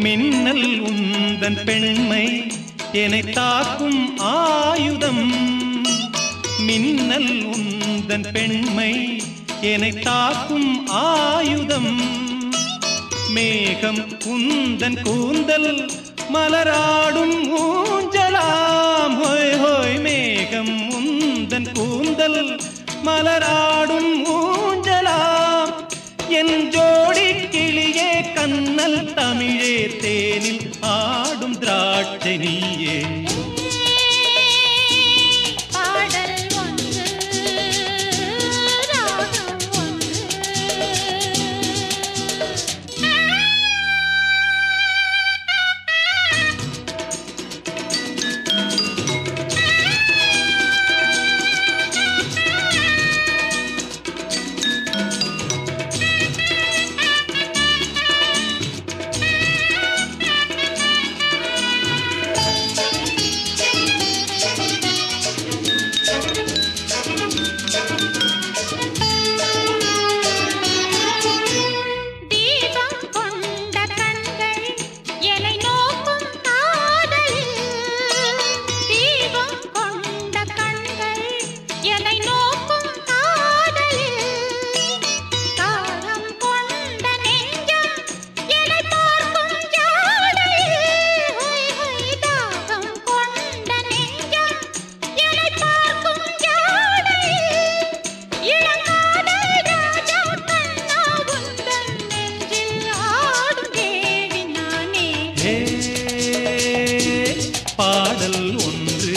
மின்னல் உந்தன் பெண்மை என்னை தாக்கும் ஆயுதம். மின்னல் உந்தன் பெண்மை என்னை தாக்கும் ஆயுதம். மேகம் உந்தன் கூந்தல் மலராடும் ஊஞ்சலாம். ஹோய் ஹோய் மேகம் உந்தன் கூந்தல் மலராடும் ஊஞ்சலாம். என் ஜோடி கிளியே கண்ணல் தமிழே தேனில் ஆடும் திராட்சை நீயே. பாடல் ஒன்று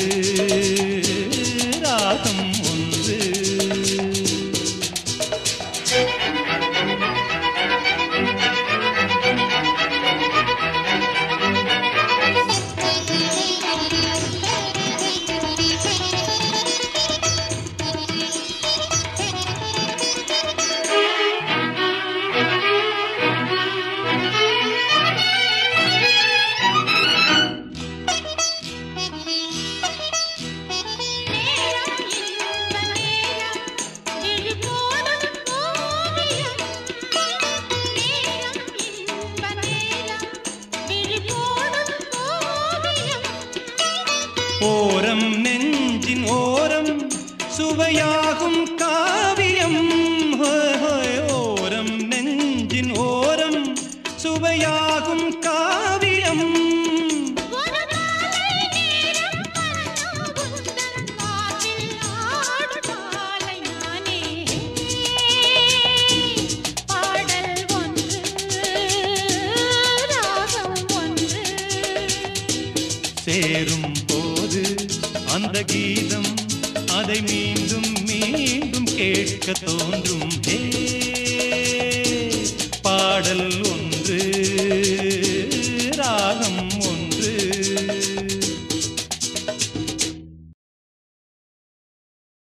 ராகம் ஒன்று. ஓரம் நெஞ்சின் ஓரம் சுவையாகும் காவியம். ஓரம் நெஞ்சின் ஓரம் சுவையாகும் காவியம். சேரும் போது அந்த கீதம் அதை மீண்டும் மீண்டும் கேட்க தோன்றும்.